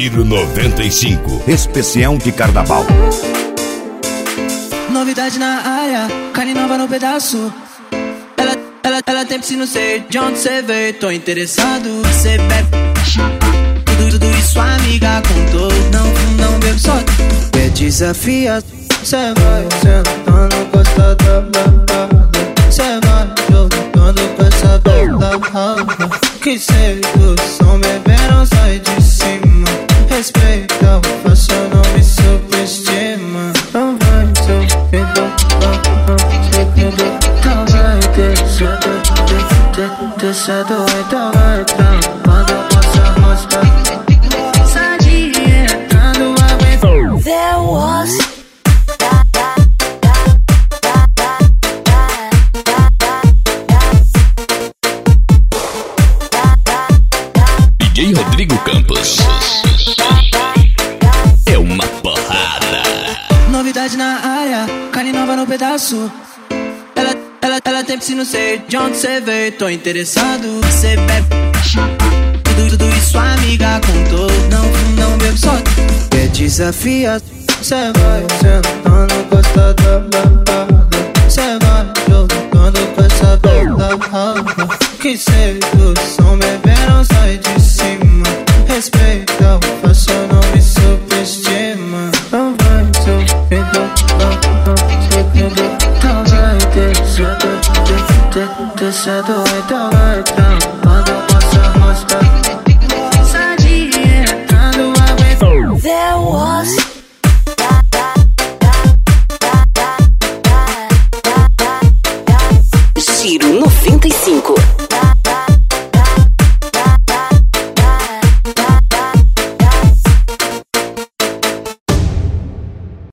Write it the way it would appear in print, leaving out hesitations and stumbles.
Ciro 95, especial de carnaval. Novidade na área, carne nova no pedaço. Ela tem piscina, não sei de onde cê veio. Tô interessado, cê bebe tudo isso a amiga contou. Não bebo só, é desafia. Cê vai sentando, gosta da babada. Cê vai jogando com essa bela que sedução, bebê não sai de cima. Respeita, faça o nome, subestima. Não vai descendo, então vai trampando nossa rosta. Sadia entrando a bem. There was DJ Rodrigo Campos. É uma porrada. Novidade na área, carne nova no pedaço. Ela tem piscina, não sei de onde cê veio. Tô interessado, cê bebe tudo isso a amiga contou. Não bebo só, é desafia. Cê vai sentando, gosta da babada. Cê vai jogando com essa bela que sedução, bebê não sai de cima. Respeita, faça o nome, subestima. Não vai descendo, então vai trampando nossa rosta. Sadia entrando a bem. There was Ciro 95.